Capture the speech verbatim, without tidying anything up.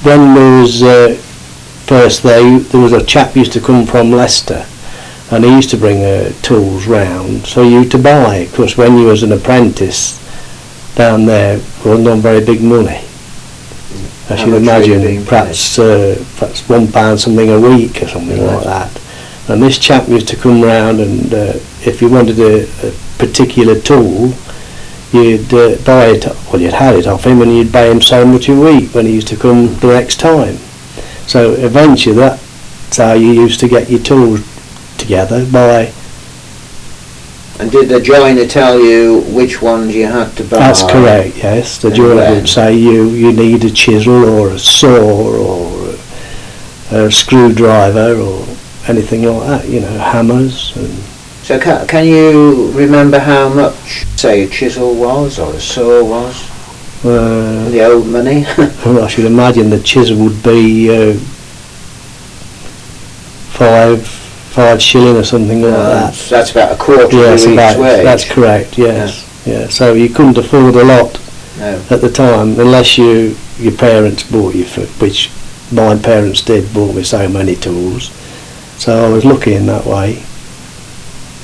when we was uh, first there, there was a chap used to come from Leicester, and he used to bring uh, tools round, so you to buy. Of course, when you was an apprentice down there, it wasn't on very big money. I should imagine perhaps uh, perhaps one pound something a week or something right. like that. And this chap used to come round, and uh, if you wanted a, a particular tool, you'd uh, buy it, well you'd had it off him, and you'd pay him so much a week when he used to come the next time. So eventually that's how you used to get your tools together, by... And did the joiner tell you which ones you had to buy? That's correct, yes. The joiner would say you, you need a chisel or a saw or a, a screwdriver or anything like that, you know, hammers. And so can, can you remember how much, say, a chisel was or a saw was? Uh, the old money? Well, I should imagine the chisel would be uh, five five shilling or something like uh, that. So that's about a quarter yes, of about, each wage. That's correct, yes. Yeah. yeah. So you couldn't afford a lot no. at the time, unless you your parents bought you, for, which my parents did, bought me so many tools. So I was lucky in that way.